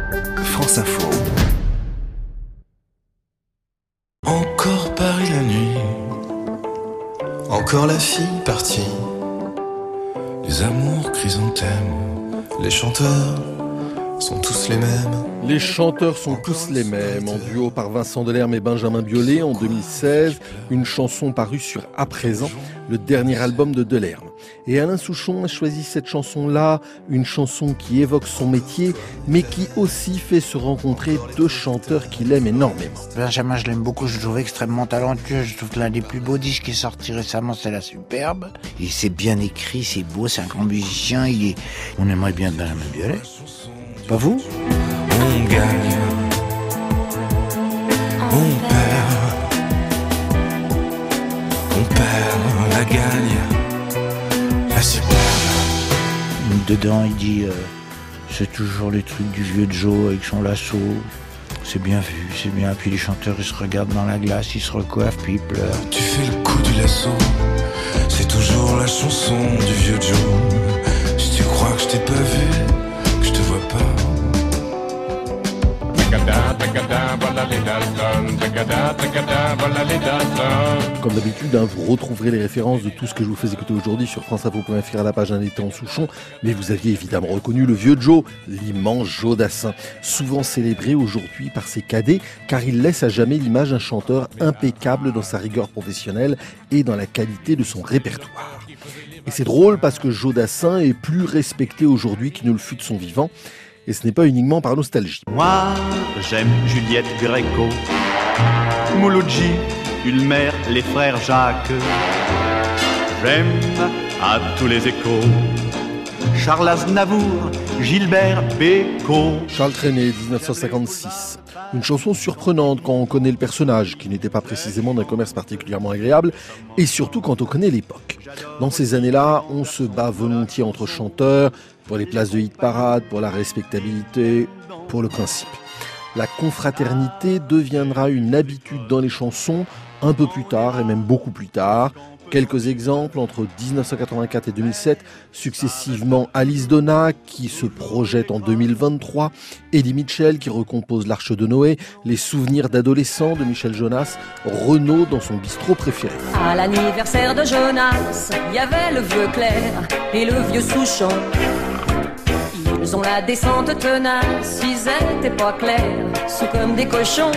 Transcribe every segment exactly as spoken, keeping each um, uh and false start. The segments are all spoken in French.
France Info. Encore Paris la nuit, encore la fille partie, les amours chrysanthèmes, les chanteurs sont tous les mêmes. Les chanteurs sont tous les mêmes, en duo par Vincent Delerme et Benjamin Biolay en deux mille seize, une chanson parue sur À présent, le dernier album de Delerme. Et Alain Souchon a choisi cette chanson-là, une chanson qui évoque son métier, mais qui aussi fait se rencontrer deux chanteurs qu'il aime énormément. Benjamin, je l'aime beaucoup, je le trouve extrêmement talentueux, je trouve que l'un des plus beaux disques qui est sorti récemment, c'est La Superbe. Et c'est bien écrit, c'est beau, c'est un grand musicien, il est... on aimerait bien Benjamin Biolay. Pas vous ? On gagne, on perd, on perd la gagne, la superbe. Dedans, il dit euh, c'est toujours les trucs du vieux Joe avec son lasso. C'est bien vu, c'est bien. Puis les chanteurs, ils se regardent dans la glace, ils se recoiffent, puis ils pleurent. Tu fais le coup du lasso, c'est toujours la chanson du vieux Joe. Si tu crois que je t'ai pas vu, que je te vois pas. Comme d'habitude, hein, vous retrouverez les références de tout ce que je vous fais écouter aujourd'hui sur franceinfo point f r à la page Un été en Souchon. Mais vous aviez évidemment reconnu le vieux Joe, l'immense Joe Dassin, souvent célébré aujourd'hui par ses cadets, car il laisse à jamais l'image d'un chanteur impeccable dans sa rigueur professionnelle et dans la qualité de son répertoire. Et c'est drôle parce que Joe Dassin est plus respecté aujourd'hui qu'il ne le fut de son vivant. Et ce n'est pas uniquement par nostalgie. Moi, j'aime Juliette Gréco, Mouloudji, Ulmer, les frères Jacques. J'aime à tous les échos Charles Aznavour, Gilbert Bécaud. Charles Trenet, dix-neuf cent cinquante-six. Une chanson surprenante quand on connaît le personnage, qui n'était pas précisément d'un commerce particulièrement agréable, et surtout quand on connaît l'époque. Dans ces années-là, on se bat volontiers entre chanteurs, pour les places de hit-parade, pour la respectabilité, pour le principe. La confraternité deviendra une habitude dans les chansons un peu plus tard, et même beaucoup plus tard. Quelques exemples, entre dix-neuf cent quatre-vingt-quatre et deux mille sept, successivement Alice Donna, qui se projette en deux mille vingt-trois, Eddie Mitchell, qui recompose l'Arche de Noé, Les souvenirs d'adolescents de Michel Jonas, Renaud dans son bistrot préféré. À l'anniversaire de Jonas, il y avait le vieux Claire et le vieux Souchon. Ils ont la descente tenace, ils étaient pas clairs, sous comme des cochons.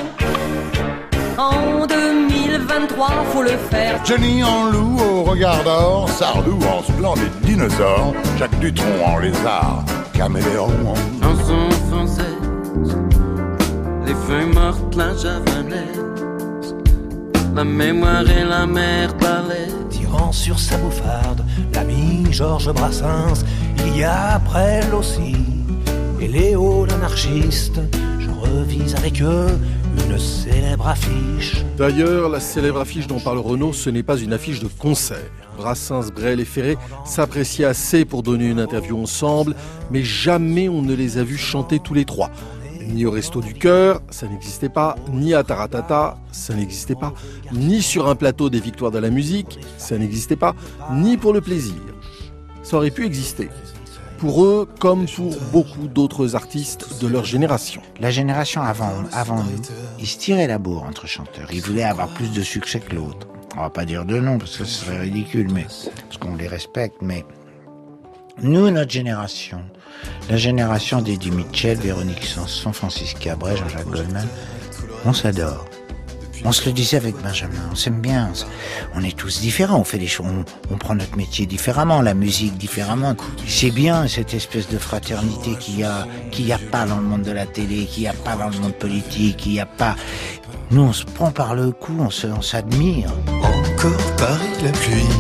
En deux mille vingt-trois, faut le faire. Johnny en loup au regard d'or, Sardou en splendide dinosaure, Jacques Dutronc en lézard, caméléon. Chanson française, les feuilles mortes, la javanaise, la mémoire et la mer parlaient. Tirant sur sa bouffarde, l'ami Georges Brassens, il y a Brel aussi, et Léo l'anarchiste, je revis avec eux une célèbre affiche. D'ailleurs, la célèbre affiche dont parle Renaud, ce n'est pas une affiche de concert. Brassens, Brel et Ferré s'appréciaient assez pour donner une interview ensemble, mais jamais on ne les a vus chanter tous les trois. Ni au Resto du Cœur, ça n'existait pas, ni à Taratata, ça n'existait pas, ni sur un plateau des Victoires de la musique, ça n'existait pas, ni pour le plaisir. Ça aurait pu exister. Pour eux, comme pour beaucoup d'autres artistes de leur génération. La génération avant, avant nous, ils se tiraient la bourre entre chanteurs. Ils voulaient avoir plus de succès que l'autre. On va pas dire de nom parce que ce serait ridicule, mais parce qu'on les respecte. Mais nous, notre génération, la génération d'Eddie Mitchell, Véronique Sanson, Francis Cabret, Jean-Jacques Goldman, on s'adore. On se le disait avec Benjamin, on s'aime bien, on est tous différents, on fait des choses, on, on prend notre métier différemment, la musique différemment. C'est bien cette espèce de fraternité qu'il y a, qu'il n'y a pas dans le monde de la télé, qu'il n'y a pas dans le monde politique, qu'il n'y a pas. Nous, on se prend par le cou, on, se, on s'admire. Encore Paris la pluie,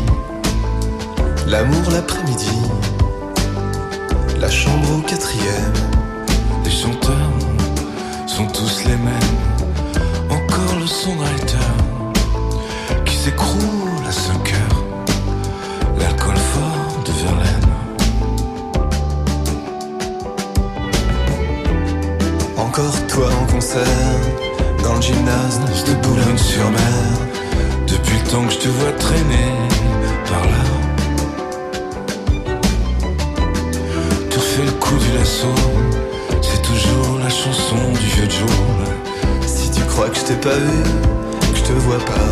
l'amour l'après-midi, la chambre au quatrième, les chanteurs sont tous les mêmes. Encore le son d'Alter qui s'écroule à cinq heures, l'alcool fort de Verlaine. Encore toi en concert, dans le gymnase de Boulogne-sur-Mer, depuis le temps que je te vois traîner par là. Tu refais le coup du lasso, c'est toujours la chanson du vieux Joe. Si tu crois que je t'ai pas vu, que je te vois pas.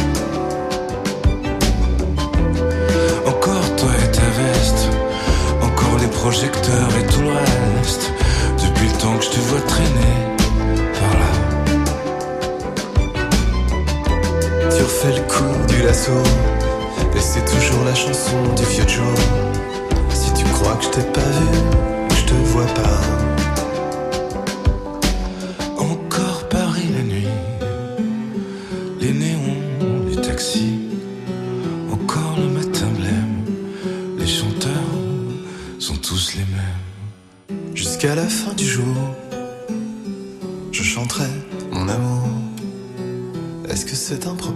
Encore toi et ta veste, encore les projecteurs et tout le reste. Depuis le temps que je te vois traîner par là. Tu refais le coup du lasso, et c'est toujours la chanson du vieux Joe. Si tu crois que je t'ai pas vu, que je te vois pas. Encore Paris la nuit, les néons, les taxis. Encore le matin blême, les chanteurs sont tous les mêmes. Jusqu'à la fin du jour, je chanterai mon amour. Est-ce que c'est un problème ?